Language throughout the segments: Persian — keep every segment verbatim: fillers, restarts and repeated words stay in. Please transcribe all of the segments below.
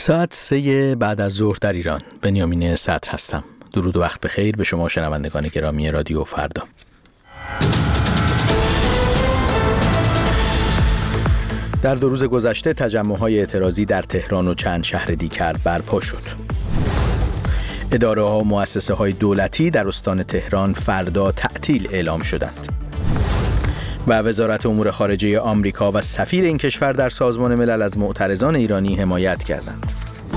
ساعت سه بعد از ظهر در ایران. بنیامین صدر هستم. درود و وقت بخیر به شما شنوندگان گرامی رادیو فردا. در دو روز گذشته تجمع‌های اعتراضی در تهران و چند شهر دیگر برپا شد. اداره‌ها و مؤسسه‌های دولتی در استان تهران فردا تعطیل اعلام شدند. و وزارت امور خارجه آمریکا و سفیر این کشور در سازمان ملل از معترضان ایرانی حمایت کردند.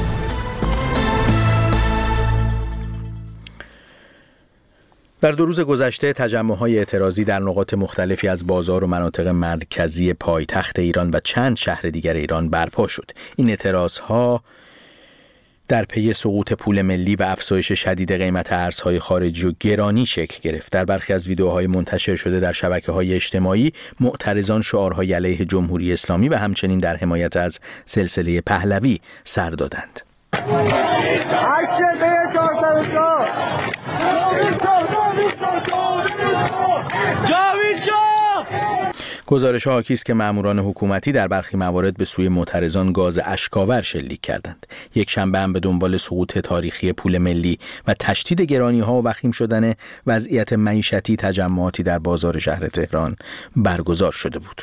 در دو روز گذشته تجمع‌های اعتراضی در نقاط مختلفی از بازار و مناطق مرکزی پایتخت ایران و چند شهر دیگر ایران برپا شد. این اعتراضها در پی سقوط پول ملی و افزایش شدید قیمت ارزهای خارجی و گرانی شکل گرفت. در برخی از ویدیوهای منتشر شده در شبکه‌های اجتماعی معترضان شعارهای علیه جمهوری اسلامی و همچنین در حمایت از سلسله پهلوی سر دادند. گزارش‌ها حاکی است که ماموران حکومتی در برخی موارد به سوی معترضان گاز اشک‌آور شلیک کردند. یک شنبه هم به دنبال سقوط تاریخی پول ملی و تشدید گرانی‌ها و وخیم شدن وضعیت معیشتی تجمعاتی در بازار شهر تهران برگزار شده بود.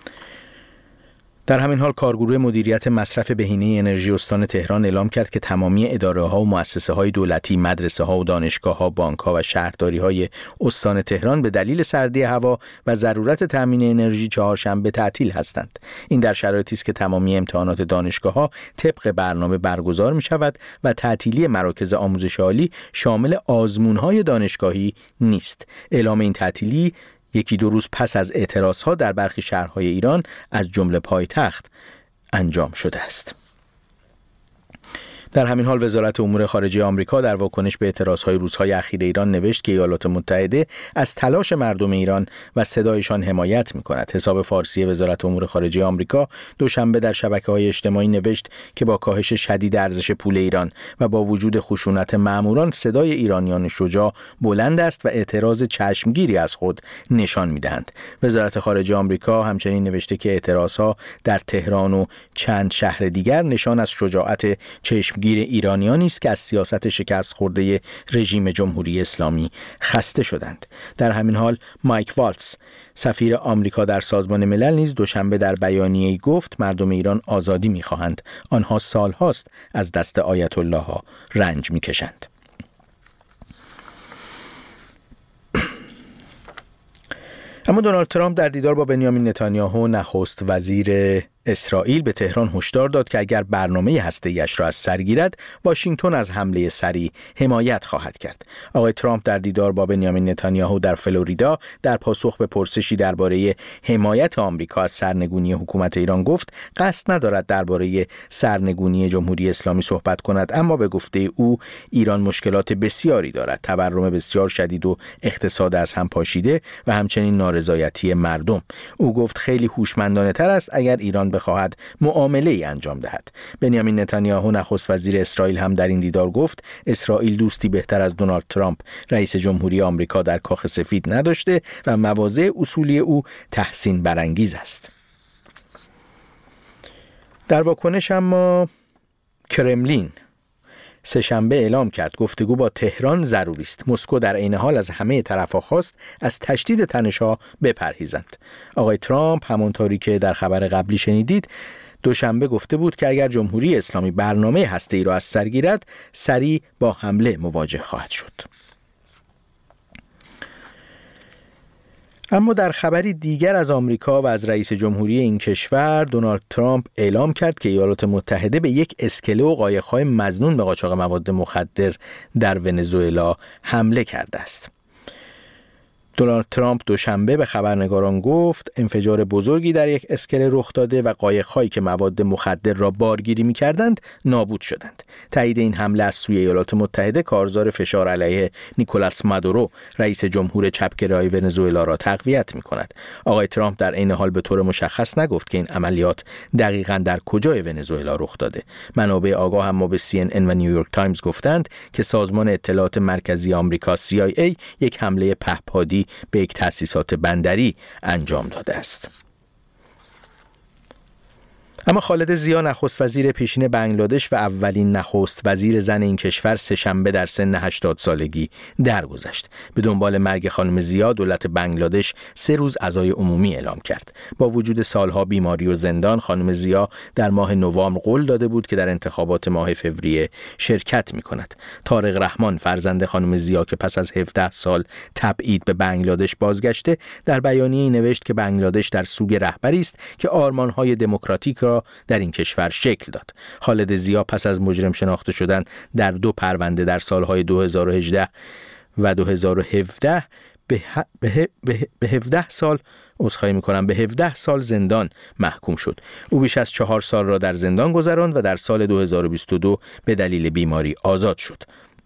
در همین حال کارگروه مدیریت مصرف بهینه انرژی استان تهران اعلام کرد که تمامی اداره‌ها و مؤسسه‌های دولتی، مدرسه‌ها و دانشگاه‌ها، بانک‌ها و شهرداری‌های استان تهران به دلیل سردی هوا و ضرورت تامین انرژی چهارشنبه تعطیل هستند. این در شرایطی است که تمامی امتحانات دانشگاه‌ها طبق برنامه برگزار می‌شود و تعطیلی مراکز آموزش عالی شامل آزمون‌های دانشگاهی نیست. اعلام این تعطیلی یکی دو روز پس از اعتراضها در برخی شهرهای ایران از جمله پایتخت انجام شده است. در همین حال وزارت امور خارجه آمریکا در واکنش به اعتراضهای روزهای اخیر ایران نوشت که ایالات متحده از تلاش مردم ایران و صدایشان حمایت می‌کند. حساب فارسی وزارت امور خارجه آمریکا دوشنبه در شبکه‌های اجتماعی نوشت که با کاهش شدید ارزش پول ایران و با وجود خشونت ماموران صدای ایرانیان شجاع بلند است و اعتراض چشمگیری از خود نشان می‌دهند. وزارت خارجه آمریکا همچنین نوشته که اعتراضها در تهران و چند شهر دیگر نشان از شجاعت چشم گیر ایرانیانی است که از سیاست شکست خورده رژیم جمهوری اسلامی خسته شدند. در همین حال مایک والتز سفیر آمریکا در سازمان ملل نیز دوشنبه در بیانیه‌ای گفت مردم ایران آزادی می‌خواهند. آنها سال‌هاست از دست آیت الله ها رنج می‌کشند. اما دونالد ترامپ در دیدار با بنیامین نتانیاهو نخست وزیر اسرائیل به تهران هشدار داد که اگر برنامه هسته‌ایش را از سر گیرد، واشنگتن از حمله سریع حمایت خواهد کرد. آقای ترامپ در دیدار با بنیامین نتانیاهو در فلوریدا در پاسخ به پرسشی درباره حمایت آمریکا از سرنگونی حکومت ایران گفت قصد ندارد درباره سرنگونی جمهوری اسلامی صحبت کند، اما به گفته او ایران مشکلات بسیاری دارد، تورم بسیار شدید و اقتصاد از هم پاشیده و همچنین نارضایتی مردم. او گفت خیلی هوشمندانه تر است اگر ایران بخواهد معامله ای انجام دهد. بنیامین نتانیاهو نخست وزیر اسرائیل هم در این دیدار گفت اسرائیل دوستی بهتر از دونالد ترامپ رئیس جمهوری آمریکا در کاخ سفید نداشته و مواضع اصولی او تحسین برانگیز است. در واکنش اما کرملین سه‌شنبه اعلام کرد گفتگو با تهران ضروری است. مسکو در عین حال از همه طرف‌ها خواست از تشدید تنش‌ها بپرهیزند. آقای ترامپ همانطوری که در خبر قبلی شنیدید دوشنبه گفته بود که اگر جمهوری اسلامی برنامه هسته‌ای را از سر گیرد، سریع با حمله مواجه خواهد شد. اما در خبری دیگر از آمریکا و از رئیس جمهوری این کشور، دونالد ترامپ اعلام کرد که ایالات متحده به یک اسکله و قایق‌های مظنون به قاچاق مواد مخدر در ونزوئلا حمله کرده است. دونالد ترامپ دوشنبه به خبرنگاران گفت انفجار بزرگی در یک اسکله رخ داده و قایق‌هایی که مواد مخدر را بارگیری می‌کردند نابود شدند. تایید این حمله از سوی ایالات متحده کارزار فشار علیه نیکولاس مادورو رئیس جمهور چپگرای ونزوئلا را تقویت می‌کند. آقای ترامپ در عین حال به طور مشخص نگفت که این عملیات دقیقاً در کجای ونزوئلا رخ داده. منابع آگاه اما به سی ان ان و نیویورک تایمز گفتند که سازمان اطلاعات مرکزی آمریکا سی آی ای یک حمله پهپادی به یک تأسیسات بندری انجام داده است. اما خالد ضیا نخست وزیر پیشین بنگلادش و اولین نخست وزیر زن این کشور سه‌شنبه در سن هشتاد سالگی درگذشت. به دنبال مرگ خانم ضیا دولت بنگلادش سه روز عزای عمومی اعلام کرد. با وجود سالها بیماری و زندان، خانم ضیا در ماه نوامبر قول داده بود که در انتخابات ماه فوریه شرکت می‌کند. طارق رحمان فرزند خانم ضیا که پس از هفده سال تبعید به بنگلادش بازگشته، در بیانیه‌ای نوشت که بنگلادش در سوگ رهبری است که آرمان‌های دموکراتیک را در این کشور شکل داد. خالد ضیا پس از مجرم شناخته شدن در دو پرونده در سالهای دو هزار و هجده و دو هزار و هفده به, به, به, به هفده سال عذرخواهی می‌کنم به هفده سال زندان محکوم شد. او بیش از چهار سال را در زندان گذراند و در سال دو هزار و بیست و دو به دلیل بیماری آزاد شد.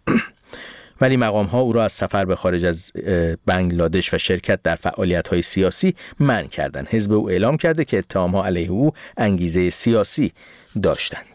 ولی مقام‌ها او را از سفر به خارج از بنگلادش و شرکت در فعالیت‌های سیاسی منع کردند. حزب او اعلام کرده که اتهام‌ها علیه او انگیزه سیاسی داشتند.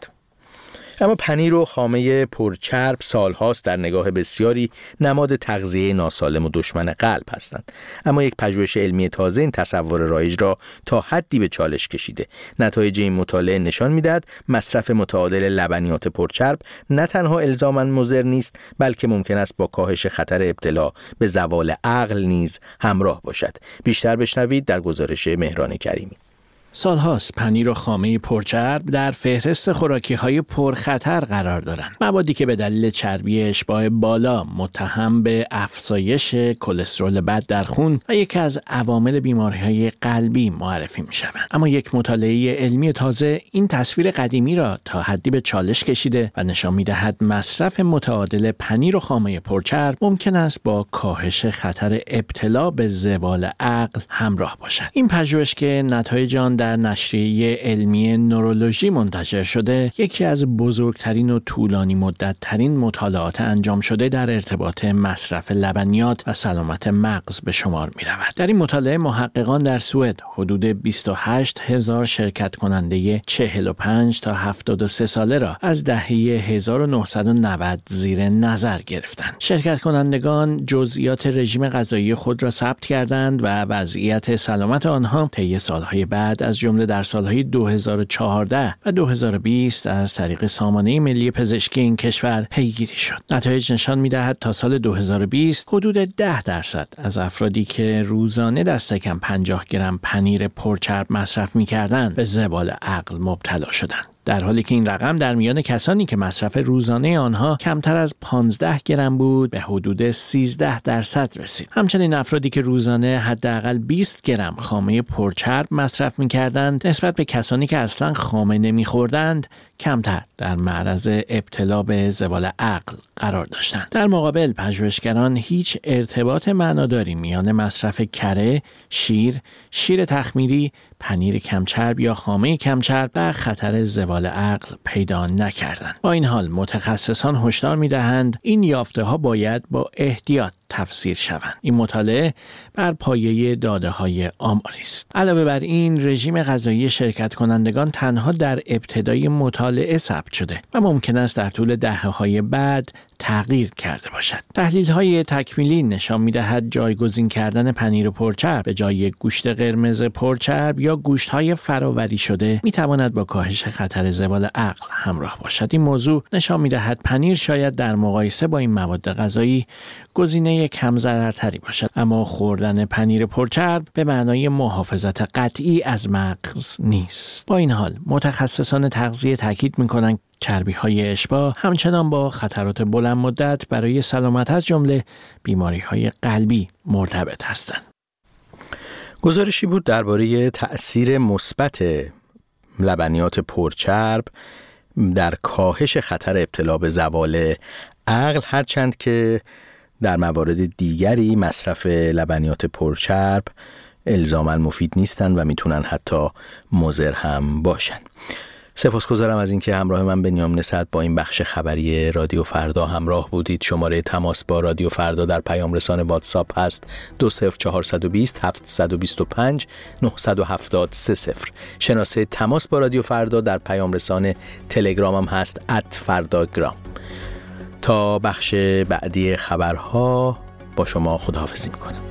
اما پنیر و خامه پرچرب سالهاست در نگاه بسیاری نماد تغذیه ناسالم و دشمن قلب هستند. اما یک پژوهش علمی تازه این تصور رایج را تا حدی به چالش کشیده. نتایج این مطالعه نشان می‌دهد مصرف متعادل لبنیات پرچرب نه تنها الزاماً مضر نیست، بلکه ممکن است با کاهش خطر ابتلا به زوال عقل نیز همراه باشد. بیشتر بشنوید در گزارش مهران کریمی. سالهاست پنیر و خامه پرچرب در فهرست خوراکی‌های پرخطر قرار دارند. موادی که به دلیل چربی اشباع بالا متهم به افزایش کلسترول بد در خون و یکی از عوامل بیماری‌های قلبی معرفی می‌شوند. اما یک مطالعه علمی تازه این تصویر قدیمی را تا حدی به چالش کشیده و نشان می‌دهد مصرف متعادل پنیر و خامه پرچرب ممکن است با کاهش خطر ابتلا به زوال عقل همراه باشد. این پژوهش که نتایج آن در نشریه علمی نورولوژی منتشر شده، یکی از بزرگترین و طولانی مدت ترین مطالعات انجام شده در ارتباط مصرف لبنیات و سلامت مغز به شمار می رود. در این مطالعه محققان در سوئد حدود بیست و هشت هزار شرکت کننده چهل و پنج تا هفتاد و سه ساله را از دهه هزار و نهصد و نود زیر نظر گرفتند. شرکت کنندگان جزئیات رژیم غذایی خود را ثبت کردند و وضعیت سلامت آنها طی سالهای بعد از جمله در سالهای دو هزار و چهارده و دو هزار و بیست از طریق سامانه ملی پزشکی این کشور پیگیری شد. نتایج نشان می‌دهد تا سال دو هزار و بیست حدود ده درصد از افرادی که روزانه دست کم پنجاه گرم پنیر پرچرب مصرف می‌کردند به زوال عقل مبتلا شدند، در حالی که این رقم در میان کسانی که مصرف روزانه آنها کمتر از پانزده گرم بود به حدود سیزده درصد رسید. همچنین افرادی که روزانه حداقل بیست گرم خامه پرچرب مصرف می‌کردند نسبت به کسانی که اصلاً خامه نمی‌خوردند کمتر در معرض ابتلا به زوال عقل قرار داشتند. در مقابل پژوهشگران هیچ ارتباط معناداری میان مصرف کره، شیر، شیر تخمیری، پنیر کمچرب یا خامه کمچرب و خطر زوال عقل پیدا نکردند. با این حال متخصصان هشدار می‌دهند این یافته‌ها باید با احتیاط تفسیر شوند. این مطالعه بر پایه داده‌های آماری است. علاوه بر این، رژیم غذایی شرکت کنندگان تنها در ابتدای مطالعه ثبت شده و ممکن است در طول دهه‌های بعد تغییر کرده باشد. تحلیل‌های تکمیلی نشان می‌دهد جایگزین کردن پنیر پرچرب به جای گوشت قرمز پرچرب یا گوشت‌های فراوری شده می‌تواند با کاهش خطر زوال عقل همراه باشد. این موضوع نشان می‌دهد پنیر شاید در مقایسه با این مواد غذایی گزینه کم ضررتری باشد، اما خوردن پنیر پرچرب به معنای محافظت قطعی از مغز نیست. با این حال متخصصان تغذیه تاکید می‌کنند چربی‌های اشباع همچنان با خطرات بلند مدت برای سلامت از جمله بیماری‌های قلبی مرتبط هستند. گزارشی بود درباره تأثیر مثبت لبنیات پرچرب در کاهش خطر ابتلا به زوال عقل، هرچند که در موارد دیگری مصرف لبنیات پرچرب الزاماً مفید نیستند و میتونن حتی مضر هم باشند. سپاسگزارم از اینکه همراه من بنیامین سعد با این بخش خبری رادیو فردا همراه بودید. شماره تماس با رادیو فردا در پیام رسان واتساپ هست دو صفر چهار دو صفر هفت دو پنج نه هفت سه صفر. شناسه تماس با رادیو فردا در پیام رسان تلگرام هم هست ات فرداگرام. تا بخش بعدی خبرها با شما خداحافظی میکنم.